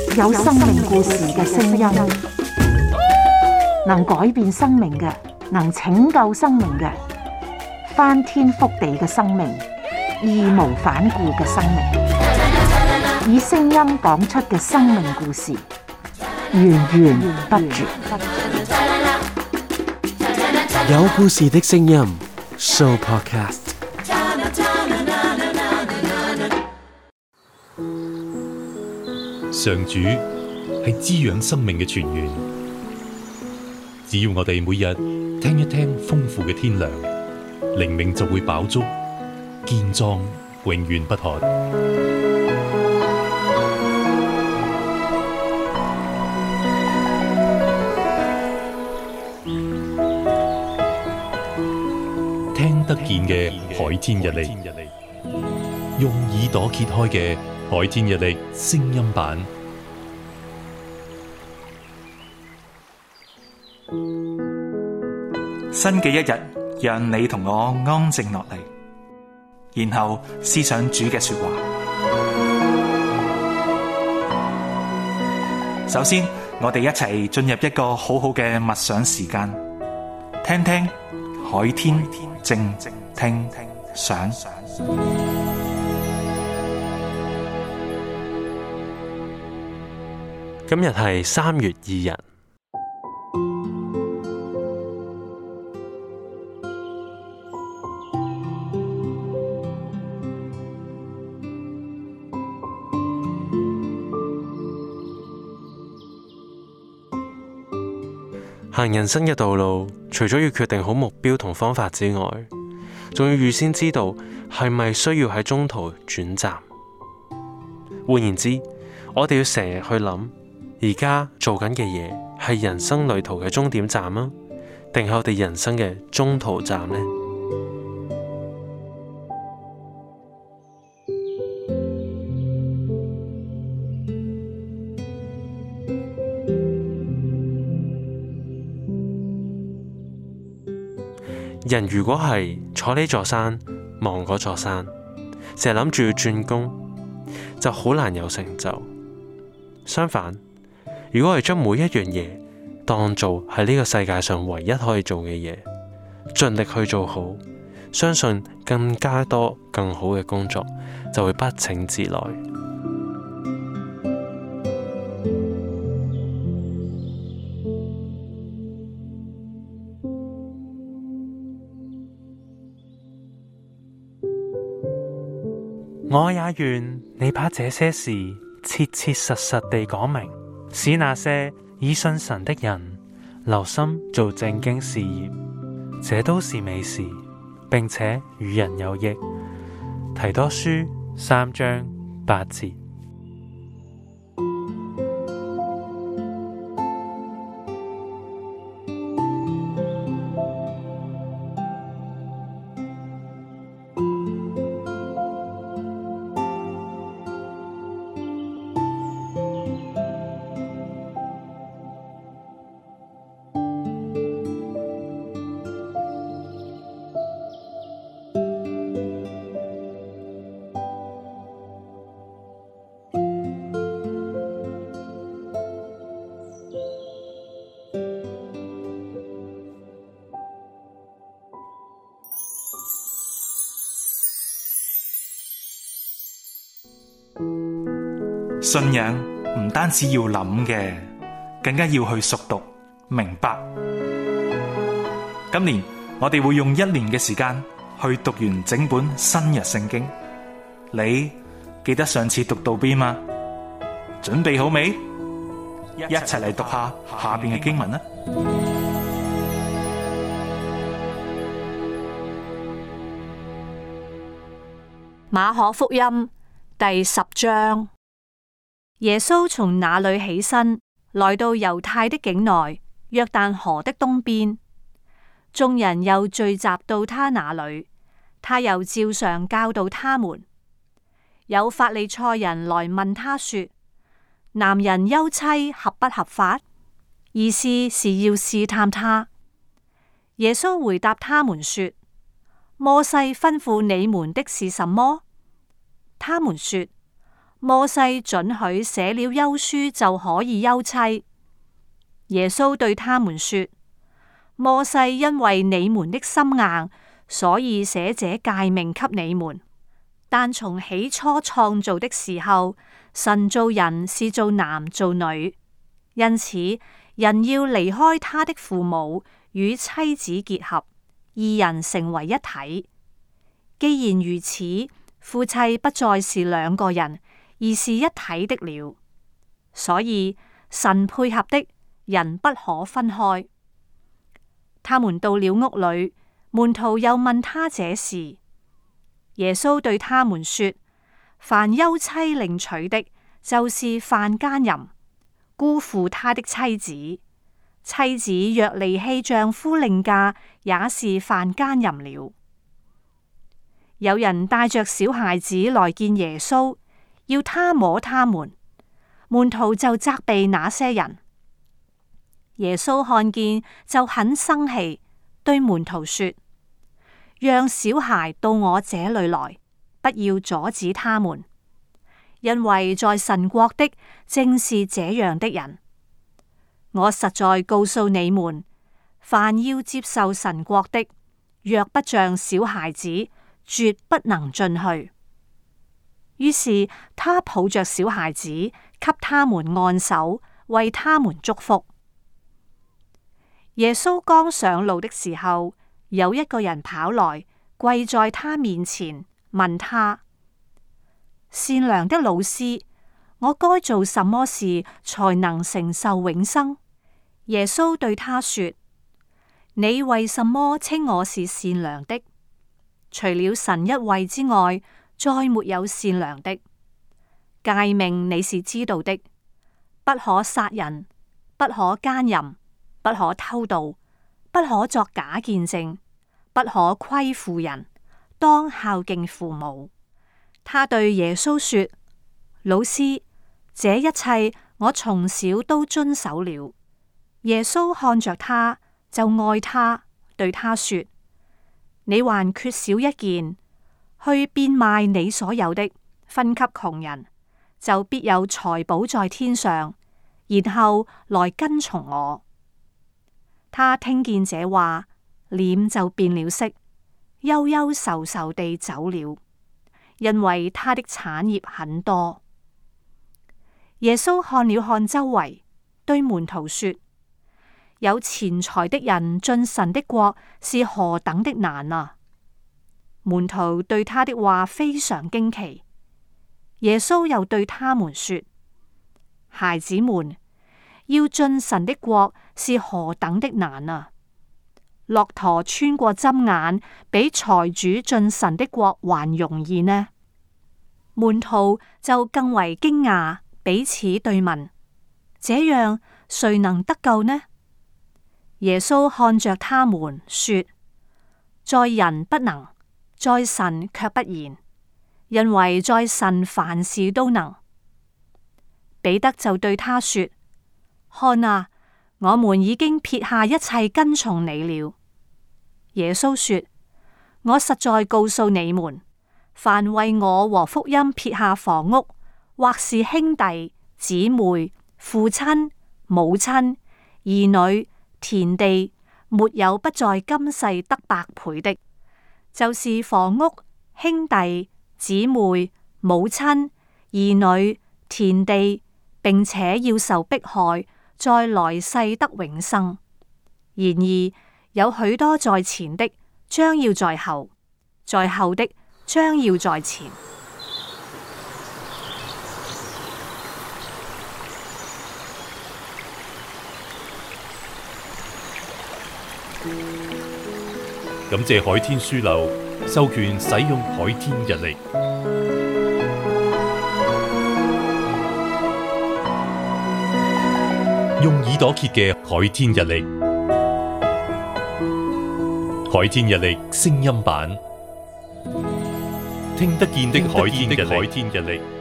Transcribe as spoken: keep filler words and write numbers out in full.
有生命故事嘅聲音，能改變生命嘅，能拯救生命嘅，翻天覆地嘅生命，義無反顧嘅生命，以聲音講出嘅生命故事，源源不絕。 有故事的聲音 Show Podcast。 上主係滋養生命嘅泉源，只要我哋每日聽一聽豐富嘅天糧，靈命就會飽足、健壯、永遠不渴。聽得見嘅海天日曆，用耳朵揭開嘅海天日曆聲音版， 新嘅一日，讓你同我安靜落嚟，然後思想主嘅說話。首先，我哋一齊進入一個好好嘅默想時間，聽聽海天靜聽想。 今日係三月二日。行人生嘅道路，除咗要決定好目標同方法之外，仲要預先知道係咪需要喺中途轉站。換言之，我哋要成日去諗，而家做緊嘅嘢係人生旅途嘅終點站啊，定係我哋人生嘅中途站呢？人如果係坐呢座山望嗰座山，成日諗住要轉工，就好難有成就。相反，如果係將每一樣嘢當做係呢個世界上唯一可以做嘅嘢，盡力去做好，相信更加多更好嘅工作就會不請自來。 我也願你把這些事切切實實地講明，使那些以信神的人留心做正經事業，這都是美事，並且與人有益。提多書三章八節。 信仰唔單止要諗嘅，更加要去熟讀明白。今年我哋會用一年嘅時間去讀完整本新約聖經。你記得上次讀到邊嗎？準備好未？一齊嚟讀下下邊嘅經文啦。 馬可福音第十章。耶穌從那裏起身，來到猶太的境內，約旦河的東邊。眾人又聚集到他那裏，他又照常教導他們。有法利賽人來問他說：男人休妻合不合法？意思是要試探他。耶穌回答他們說：摩西吩咐你們的是什麼？他們說： 摩西准許寫了休書就可以休妻。耶穌對他們說：摩西因為你們的心硬，所以寫這誡命給你們。但從起初創造的時候，神造人是做男做女，因此人要離開他的父母，與妻子結合，二人成為一體。既然如此，夫妻不再是兩個人，而是一體的了。所以神配合的，人不可分開。他們到了屋裏，門徒又問他這事。耶穌對他們說：凡休妻另娶的，就是犯姦淫，辜負他的妻子；妻子若離棄丈夫另嫁，也是犯姦淫了。有人帶着小孩子來見耶穌，要他摸他們，門徒就責備那些人。耶穌看見就很生氣，對門徒說：讓小孩到我這裏來，不要阻止他們，因為在神國的正是這樣的人。我實在告訴你們，凡要接受神國的，若不像小孩子，絕不能進去。於是他抱着小孩子，給他們按手，為他們祝福。耶穌剛上路的時候，有一個人跑來，跪在他面前，問他：善良的老師，我該做什麼事才能承受永生？耶穌對他說：你為什麼稱我是善良的？除了神一位之外，再沒有善良的。誡命你是知道的：不可殺人，不可姦淫，不可偷盜，不可作假見證，不可虧負人，當孝敬父母。他對耶穌說：老師，這一切我從小都遵守了。耶穌看着他，就愛他，對他說：你還缺少一件，去變賣你所有的，分給窮人，就必有財寶在天上，然後來跟從我。他聽見這話，臉就變了色，憂憂愁愁地走了，因為他的產業很多。耶穌看了看周圍，對門徒說：有錢財的人進神的國是何等的難啊！門徒對他的話非常驚奇。耶穌又對他們說：孩子們，要進神的國是何等的難啊！駱駝穿過針眼，比財主進神的國還容易呢。門徒就更為驚訝，彼此對問：這樣誰能得救呢？耶穌看着他們說：在人不能，在神卻不然，因為在神凡事都能。彼得就對他說：看啊，我們已經撇下一切跟從你了。耶穌說：我實在告訴你們，凡為我和福音撇下房屋，或是兄弟姊妹、父親母親、兒女、田地，沒有不在今世得百倍的，就是房屋、兄弟姊妹、母親、兒女、田地，並且要受迫害，在來世得永生。然而有許多在前的，將要在後；在後的，將要在前。 感謝海天書樓授權使用海天日曆，用耳朵揭嘅海天日曆，海天日曆聲音版，聽得見的海天日曆。